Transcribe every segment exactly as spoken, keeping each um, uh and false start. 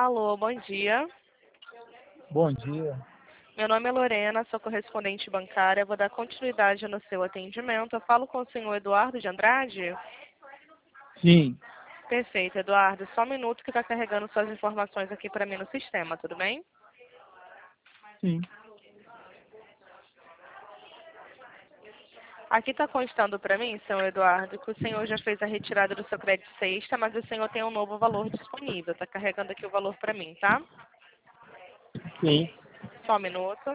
Alô, bom dia. Bom dia. Meu nome é Lorena, sou correspondente bancária. Vou dar continuidade no seu atendimento. Eu falo com o senhor Eduardo de Andrade? Sim, Perfeito, Eduardo. Só um minuto que está carregando suas informações aqui para mim no sistema, tudo bem? sim. Aqui está constando para mim, senhor Eduardo, que o senhor já fez a retirada do seu crédito sexta, mas o senhor tem um novo valor disponível. Está carregando aqui o valor para mim, tá? Sim. Só um minuto.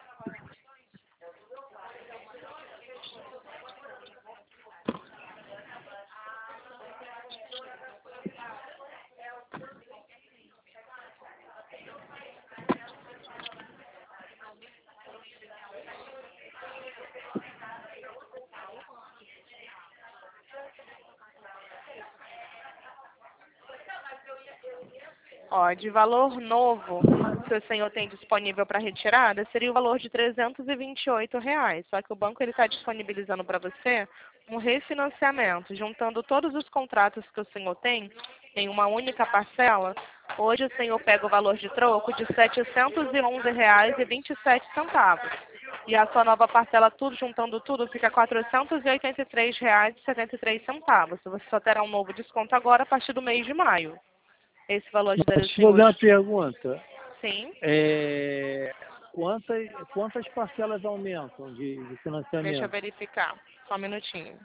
Ó, de valor novo que o senhor tem disponível para retirada seria o valor de trezentos e vinte e oito reais. Só que o banco ele está disponibilizando para você um refinanciamento, juntando todos os contratos que o senhor tem em uma única parcela. Hoje o senhor pega o valor de troco de setecentos e onze reais e vinte e sete centavos. E a sua nova parcela, tudo juntando tudo, fica quatrocentos e oitenta e três reais e setenta e três centavos. Você só terá um novo desconto agora a partir do mês de maio. Esse valor de Mas daria o deixa eu fazer senhor. uma pergunta. Sim, É, quantas, quantas parcelas aumentam de, de deixa eu financiamento? verificar. Só um minutinho.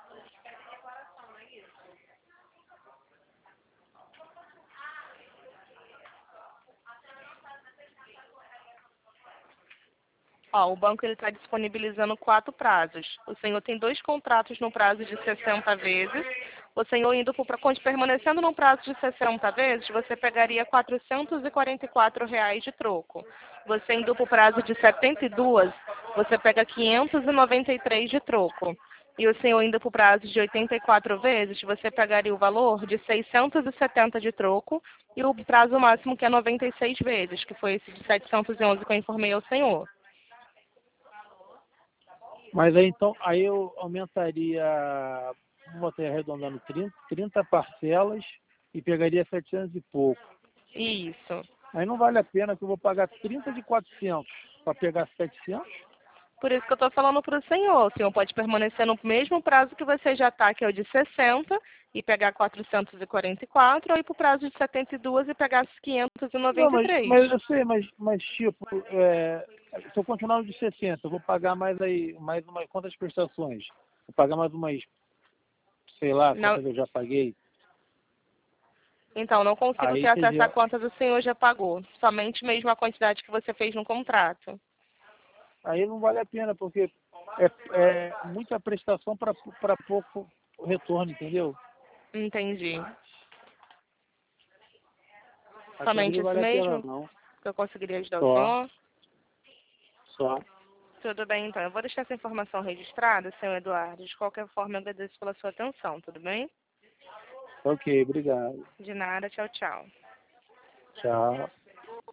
Ó, o banco ele está disponibilizando quatro prazos. O senhor tem dois contratos no prazo de sessenta vezes. O senhor indo para permanecendo no prazo de sessenta vezes, você pegaria quatrocentos e quarenta e quatro reais de troco. Você indo para o prazo de setenta e duas, você pega quinhentos e noventa e três de troco. E o senhor indo para o prazo de oitenta e quatro vezes, você pegaria o valor de seiscentos e setenta de troco e o prazo máximo que é noventa e seis vezes, que foi esse de setecentos e onze que eu informei ao senhor. Mas aí então, aí eu aumentaria, vamos botar arredondando, trinta, trinta parcelas e pegaria setecentos e pouco. Isso. Aí não vale a pena que eu vou pagar trinta de quatrocentos para pegar setecentos? Por isso que eu estou falando para o senhor. O senhor pode permanecer no mesmo prazo que você já está, que é o de sessenta, e pegar quatrocentos e quarenta e quatro, ou ir para o prazo de setenta e dois e pegar quinhentos e Não, noventa e mas, três. mas eu sei, mas, mas tipo, é, se eu continuar no de sessenta, eu vou pagar mais aí, mais umas quantas prestações? Vou pagar mais umas, sei lá, Não, quantas eu já paguei. então, não consigo ter Aí, quer acesso a dizer, quantas o senhor já pagou. Somente mesmo a quantidade que você fez no contrato. aí não vale a pena, porque é, é muita prestação para pouco retorno, entendeu? Entendi. Acho que Somente não isso vale a pena, mesmo não. que eu conseguiria ajudar o Só, senhor? só. Tudo bem, então. Eu vou deixar essa informação registrada, senhor Eduardo. De qualquer forma, eu agradeço pela sua atenção, tudo bem? Ok, obrigado. De nada, tchau, tchau. Tchau.